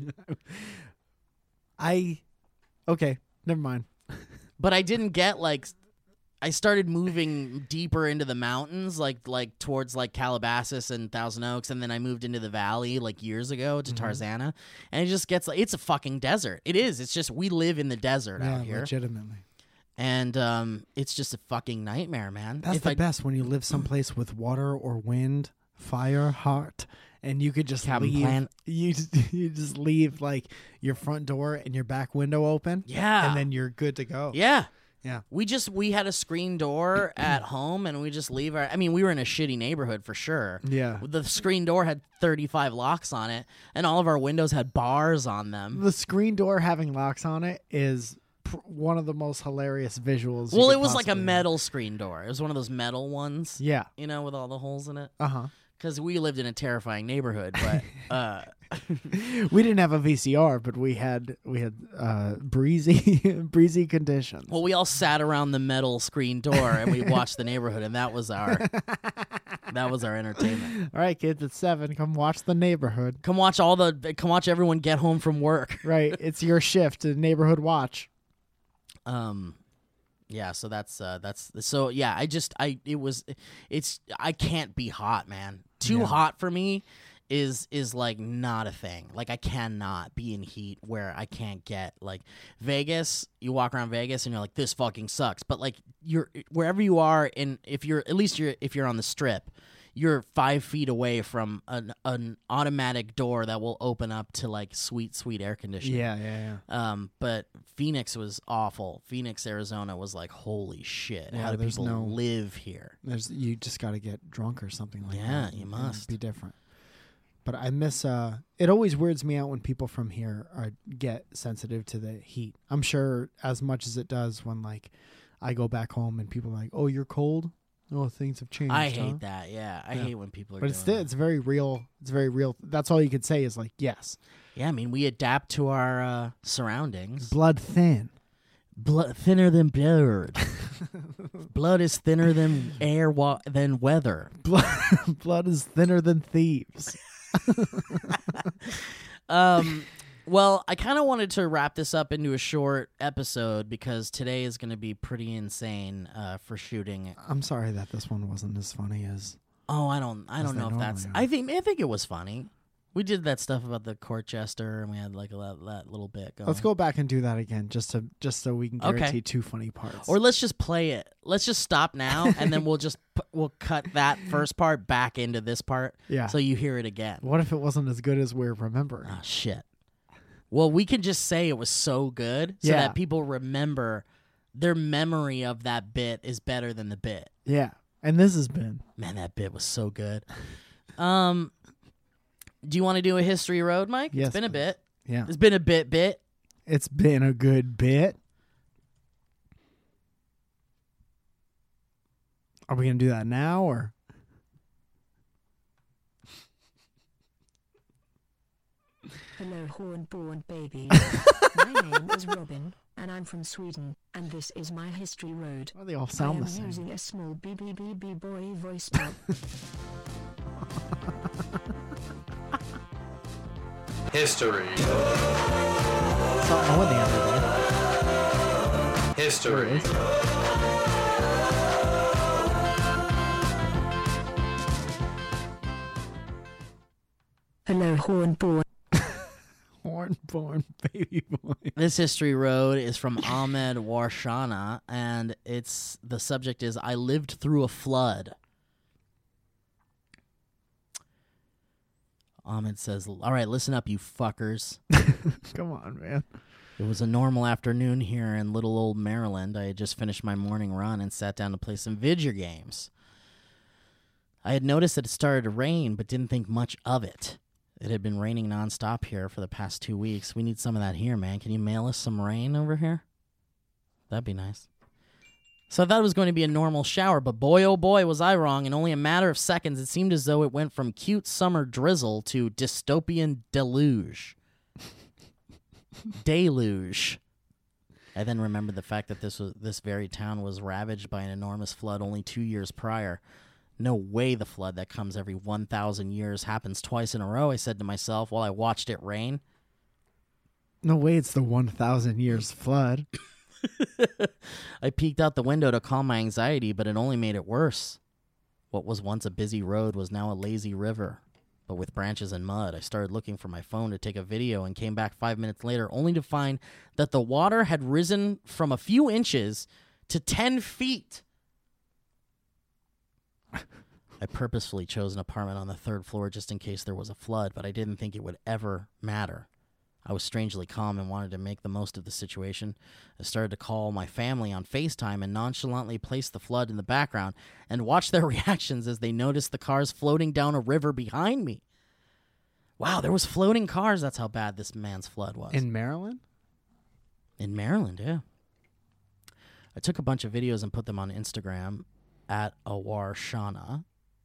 I. Okay. Never mind. But I didn't get like I started moving deeper into the mountains, like like towards like Calabasas and Thousand Oaks, and then I moved into the valley like years ago to Mhm. Tarzana, and it just gets like it's a fucking desert. It is. It's just we live in the desert Yeah, out here, legitimately. and um, it's just a fucking nightmare, man. That's If the I, best when you live someplace with water or wind, fire, heart, and you could just Cabin leave. plan. You just, you just leave like your front door and your back window open, Yeah, and then you're good to go. yeah. Yeah. We just we had a screen door at home, and we just leave our. I mean, we were in a shitty neighborhood for sure. Yeah. The screen door had thirty-five locks on it, and all of our windows had bars on them. The screen door having locks on it is pr- one of the most hilarious visuals. you Well, could it was like a possibly have. metal screen door. It was one of those metal ones, Yeah. you know, with all the holes in it. Uh huh. Because we lived in a terrifying neighborhood, but uh, We didn't have a V C R, but we had we had uh, breezy breezy conditions. well, we all sat around the metal screen door and we watched the neighborhood, and that was our that was our entertainment. All right, kids, it's seven. Come watch the neighborhood. Come watch all the come watch everyone get home from work. Right, it's your shift to neighborhood watch. Um, yeah, so that's uh, that's so yeah. I just I it was it's I can't be hot, man. Too Yeah. hot for me is is like not a thing. Like I cannot be in heat where I can't get like Vegas. You walk around Vegas and you're like, this fucking sucks. But like you're wherever you are, in if you're at least you're if you're on the strip, you're five feet away from an an automatic door that will open up to like sweet sweet air conditioning. Yeah, yeah, yeah. Um, but Phoenix was awful. Phoenix, Arizona was like, holy shit. Yeah, How do there's people no- live here? There's you just got to get drunk or something like Yeah, that. you and must. be different. But I miss. Uh, it always weirds me out when people from here are get sensitive to the heat. I'm sure as much as it does when like I go back home and people are like, "Oh, you're cold." Oh, things have changed. I huh?" hate that. Yeah, I Yeah. hate when people are. But it's doing still, it's very real. It's very real. That's all you could say is like, yes, that. Yeah, I mean, we adapt to our uh, surroundings. blood thin. Blood thinner than blood. Blood is thinner than air wa- than weather. Blood, blood is thinner than thieves. Um, Well, I kind of wanted to wrap this up into a short episode because today is going to be pretty insane uh, for shooting. I'm sorry that this one wasn't as funny as. Oh, I don't, I As don't they know if that's. normally are. I think, I think it was funny. We did that stuff about the court jester, and we had like a, that, that little bit going. Let's go back and do that again, just to just so we can Okay. guarantee two funny parts. Or let's just play it. Let's just stop now, and then we'll just pu- we'll cut that first part back into this part, yeah. so you hear it again. What if it wasn't as good as we're remembering? Oh shit. Well, we can just say it was so good, so Yeah. that people remember. Their memory of that bit is better than the bit. Yeah, and this has been. Man, that bit was so good. Um, do you want to do a history road, Mike? Yes, It's been a please. bit. Yeah, It's been a bit bit. it's been a good bit. Are we gonna do that now or? Hello, horn-born baby. My name is Robin, and I'm from Sweden, and this is my history road. Oh, they all I sound am the same. using a small B B B B boy voice box. History. Saw Owen the other day. History. There it is. Hello, horn-born. Horn-born baby boy. This history road is from Ahmed Warshana, and it's the subject is I lived through a flood. Ahmed says, "All right, listen up, you fuckers. Come on, man. It was a normal afternoon here in little old Maryland. I had just finished my morning run and sat down to play some video games. I had noticed that it started to rain, but didn't think much of it. It had been raining nonstop here for the past two weeks. We need some of that here, man. Can you mail us some rain over here? That'd be nice." So I thought it was going to be a normal shower, but boy, oh boy, was I wrong. In only a matter of seconds, it seemed as though it went from cute summer drizzle to dystopian deluge. Deluge. I then remembered the fact that this was this very town was ravaged by an enormous flood only two years prior. No way the flood that comes every one thousand years happens twice in a row, I said to myself while I watched it rain. No way it's the one thousand years flood. I peeked out the window to calm my anxiety, but it only made it worse. What was once a busy road was now a lazy river, but with branches and mud. I started looking for my phone to take a video and came back five minutes later only to find that the water had risen from a few inches to ten feet. I purposefully chose an apartment on the third floor just in case there was a flood, but I didn't think it would ever matter. I was strangely calm and wanted to make the most of the situation. I started to call my family on FaceTime and nonchalantly placed the flood in the background and watched their reactions as they noticed the cars floating down a river behind me. Wow, there was floating cars. That's how bad this man's flood was. In Maryland? In Maryland, yeah. I took a bunch of videos and put them on Instagram at Awarshana.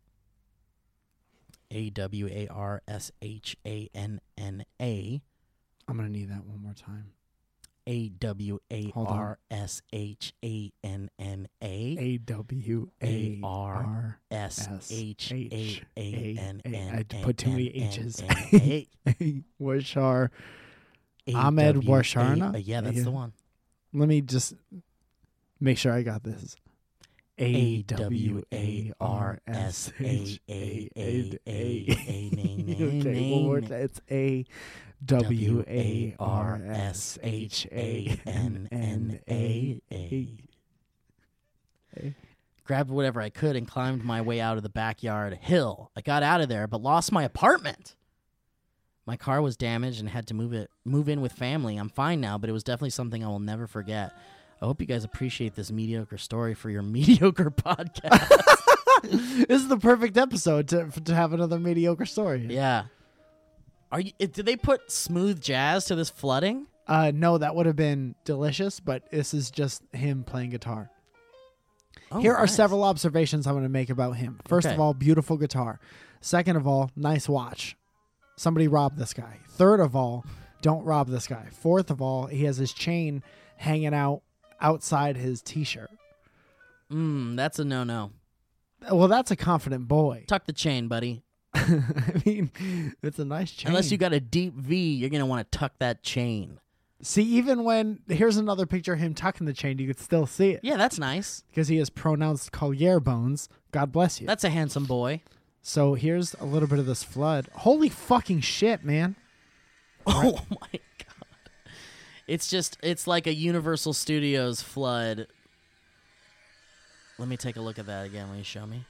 A W A R S H A N N A. I'm going to need that one more time. A W A R S H A N N A. A W A R S H A A N I N put too many H's. A Warshar. Ahmed Warsharna? Yeah, that's the one. Let me just make sure I got this. A W A R S H A A A Okay, one more time. It's A W A R S H A N N A. Grabbed whatever I could and climbed my way out of the backyard hill. I got out of there, but lost my apartment. My car was damaged and had to move it move in with family. I'm fine now, but it was definitely something I will never forget. I hope you guys appreciate this mediocre story for your mediocre podcast. This is the perfect episode to to have another mediocre story. Yeah. Are you? Did they put smooth jazz to this flooding? Uh, no, that would have been delicious, but this is just him playing guitar. Oh, Here are nice. several observations I'm going to make about him. First Okay. of all, beautiful guitar. Second of all, nice watch. Somebody robbed this guy. Third of all, don't rob this guy. Fourth of all, he has his chain hanging out outside his t-shirt. Mm, that's a no-no. Well, that's a confident boy. Tuck the chain, buddy. I mean, it's a nice chain. Unless you got a deep V, you're going to want to tuck that chain. See, even when, here's another picture of him tucking the chain, you could still see it. Yeah, that's nice. Because he has pronounced collier bones. God bless you. That's a handsome boy. So here's a little bit of this flood. Holy fucking shit, man. Oh my God. It's just, it's like a Universal Studios flood. Let me take a look at that again. Will you show me?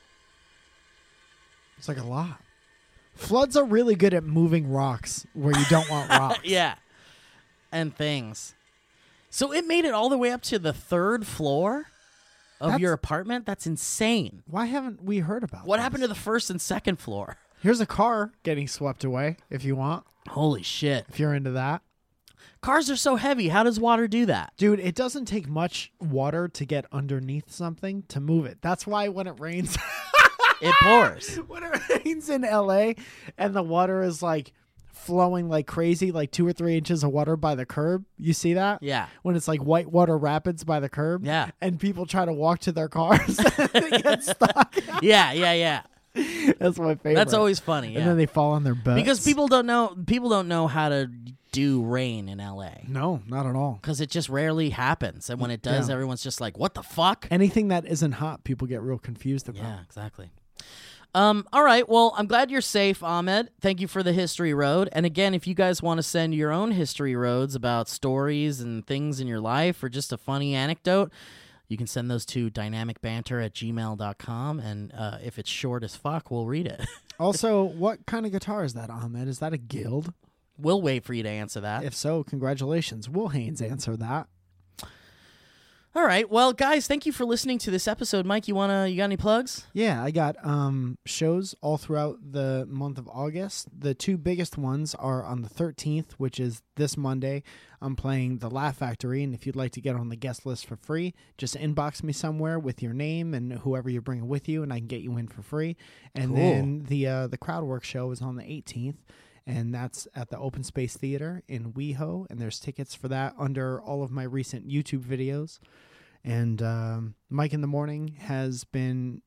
It's like a lot. Floods are really good at moving rocks where you don't want rocks. Yeah. And things. So it made it all the way up to the third floor of That's- your apartment? That's insane. Why haven't we heard about What this? happened to the first and second floor? Here's a car getting swept away, if you want, Holy shit. if you're into that. Cars are so heavy. How does water do that? Dude, it doesn't take much water to get underneath something to move it. That's why when it rains... It pours. when it rains in L A and the water is like flowing like crazy, like two or three inches of water by the curb. You see that? Yeah. When it's like whitewater rapids by the curb. Yeah. And people try to walk to their cars and they get stuck. Yeah, yeah, yeah. That's my favorite. That's always funny. And Yeah. then they fall on their butts. Because people don't know people don't know how to do rain in L A. No, not at all. Because it just rarely happens. And when it does, Yeah. everyone's just like, what the fuck? Anything that isn't hot, people get real confused about. Yeah, exactly. Um, all right. Well, I'm glad you're safe, Ahmed. Thank you for the history road. And again, if you guys want to send your own history roads about stories and things in your life or just a funny anecdote, you can send those to dynamic banter at gmail dot com. And uh, if it's short as fuck, we'll read it. Also, what kind of guitar is that, Ahmed? Is that a Guild? We'll wait for you to answer that. If so, congratulations. Will Haynes answer that. All right. Well, guys, thank you for listening to this episode. Mike, you wanna you got any plugs? Yeah, I got um shows all throughout the month of August. The two biggest ones are on the thirteenth, which is this Monday. I'm playing the Laugh Factory, and if you'd like to get on the guest list for free, just inbox me somewhere with your name and whoever you're bringing with you, and I can get you in for free. And Cool. then the uh, the Crowdwork show is on the eighteenth. And that's at the Open Space Theater in WeHo, and there's tickets for that under all of my recent YouTube videos. And um, Mike in the Morning has been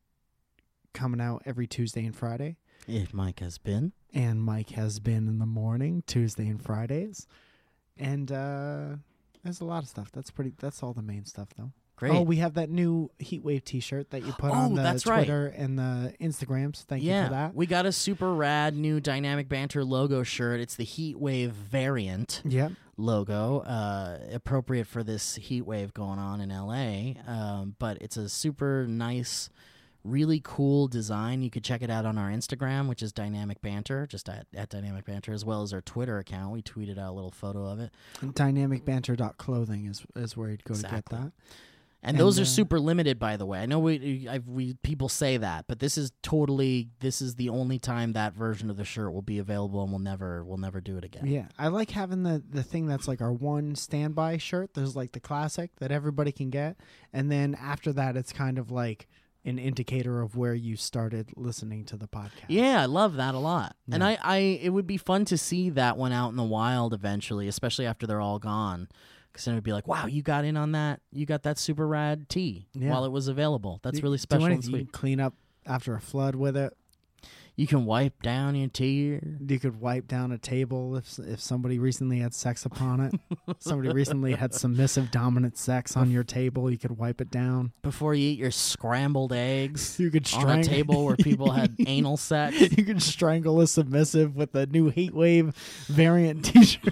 coming out every Tuesday and Friday. If Mike has been. And Mike has been in the morning, Tuesday and Fridays. And uh, there's a lot of stuff. That's pretty. That's all the main stuff, though. Great. Oh, we have that new Heatwave T-shirt that you put on Oh, the that's right. Twitter and the Instagrams. Thank yeah, you for that. we got a super rad new Dynamic Banter logo shirt. It's the Heatwave variant Yep. logo, uh, appropriate for this heat wave going on in L A. Um, but it's a super nice, really cool design. You could check it out on our Instagram, which is Dynamic Banter, just at, at Dynamic Banter, as well as our Twitter account. We tweeted out a little photo of it. dynamic banter dot clothing is is where you'd go Exactly. to get that. And, And, those are uh, super limited, by the way. I know we I've, we people say that, but this is totally this is the only time that version of the shirt will be available, and we'll never we'll never do it again. Yeah, I like having the the thing that's like our one standby shirt. There's like the classic that everybody can get, and then after that, it's kind of like an indicator of where you started listening to the podcast. Yeah, I love that a lot. And Yeah. I, I it would be fun to see that one out in the wild eventually, especially after they're all gone. Because then it would be like, wow, you got in on that. You got that super rad tee Yeah. while it was available. That's You- really do special and anything. You sweet. can clean up after a flood with it. You can wipe down your tear. You could wipe down a table if if somebody recently had sex upon it. Somebody recently had submissive dominant sex on your table. You could wipe it down. Before you eat your scrambled eggs You could on a strangle table where people had anal sex. You could strangle a submissive with a new Heatwave variant T-shirt.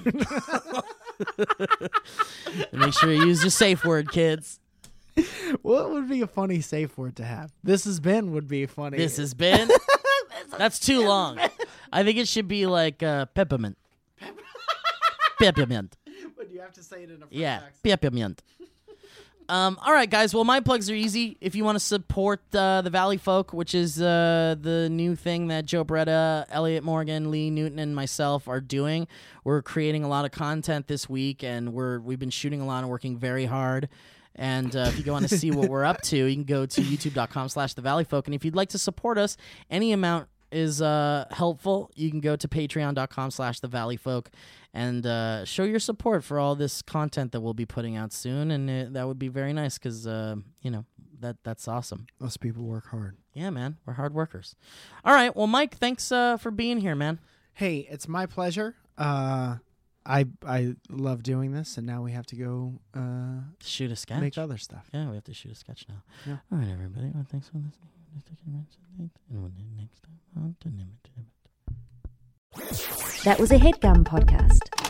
Make sure you use your safe word, kids. What would be a funny safe word to have? This has been would be funny. This has been. That's too long. I think it should be like uh, peppermint. Peppermint. But you have to say it in a French Yeah, accent. peppermint. Um, all right, guys. Well, my plugs are easy. If you want to support uh, the Valley Folk, which is uh, the new thing that Joe Bretta, Elliot Morgan, Lee Newton, and myself are doing, we're creating a lot of content this week, and we're we've been shooting a lot and working very hard. And uh, if you want to see what we're up to, you can go to youtube dot com slash the Valley Folk. And if you'd like to support us, any amount is uh, helpful. You can go to patreon dot com slash the Valley Folk and uh, show your support for all this content that we'll be putting out soon. And uh, that would be very nice because, uh, you know, that that's awesome. Those people work hard. Yeah, man, we're hard workers. All right, well, Mike, thanks uh, for being here, man. Hey, it's my pleasure. Uh, I I love doing this, and now we have to go uh, Shoot a sketch. make other stuff. Yeah, we have to shoot a sketch now. Yeah. All right, everybody. Well, thanks for listening. And we'll next time on to Limit. That was a HeadGum podcast.